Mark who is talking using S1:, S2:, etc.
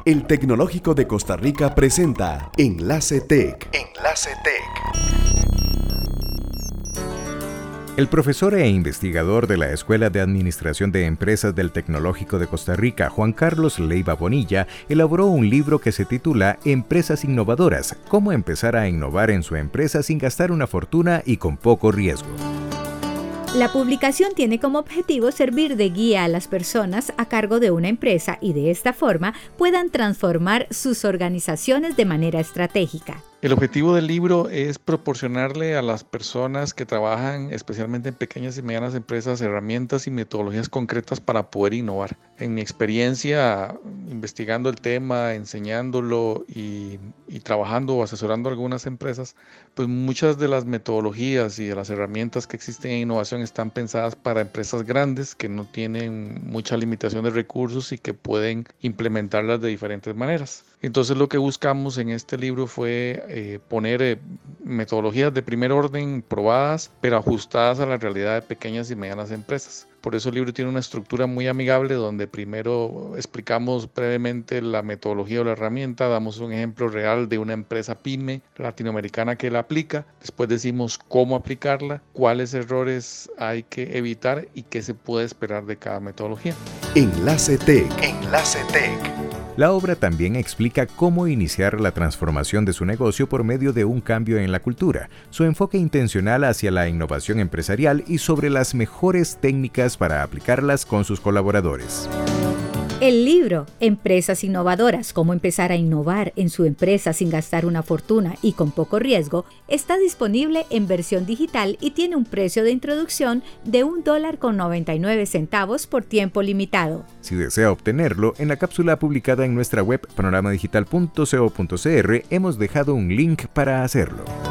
S1: El Tecnológico de Costa Rica presenta Enlace Tech. Enlace Tech.
S2: El profesor e investigador de la Escuela de Administración de Empresas del Tecnológico de Costa Rica, Juan Carlos Leiva Bonilla, elaboró un libro que se titula Empresas Innovadoras: cómo empezar a innovar en su empresa sin gastar una fortuna y con poco riesgo.
S3: La publicación tiene como objetivo servir de guía a las personas a cargo de una empresa y de esta forma puedan transformar sus organizaciones de manera estratégica.
S4: El objetivo del libro es proporcionarle a las personas que trabajan especialmente en pequeñas y medianas empresas herramientas y metodologías concretas para poder innovar. En mi experiencia, investigando el tema, enseñándolo y trabajando o asesorando a algunas empresas, pues muchas de las metodologías y de las herramientas que existen en innovación están pensadas para empresas grandes que no tienen mucha limitación de recursos y que pueden implementarlas de diferentes maneras. Entonces lo que buscamos en este libro fue poner metodologías de primer orden probadas, pero ajustadas a la realidad de pequeñas y medianas empresas. Por eso el libro tiene una estructura muy amigable donde primero explicamos brevemente la metodología o la herramienta, damos un ejemplo real de una empresa pyme latinoamericana que la aplica, después decimos cómo aplicarla, cuáles errores hay que evitar y qué se puede esperar de cada metodología.
S1: Enlace Tech. Enlace Tech.
S2: La obra también explica cómo iniciar la transformación de su negocio por medio de un cambio en la cultura, su enfoque intencional hacia la innovación empresarial y sobre las mejores técnicas para aplicarlas con sus colaboradores.
S3: El libro Empresas Innovadoras: cómo empezar a innovar en su empresa sin gastar una fortuna y con poco riesgo está disponible en versión digital y tiene un precio de introducción de $1.99 por tiempo limitado.
S2: Si desea obtenerlo, en la cápsula publicada en nuestra web panoramadigital.co.cr hemos dejado un link para hacerlo.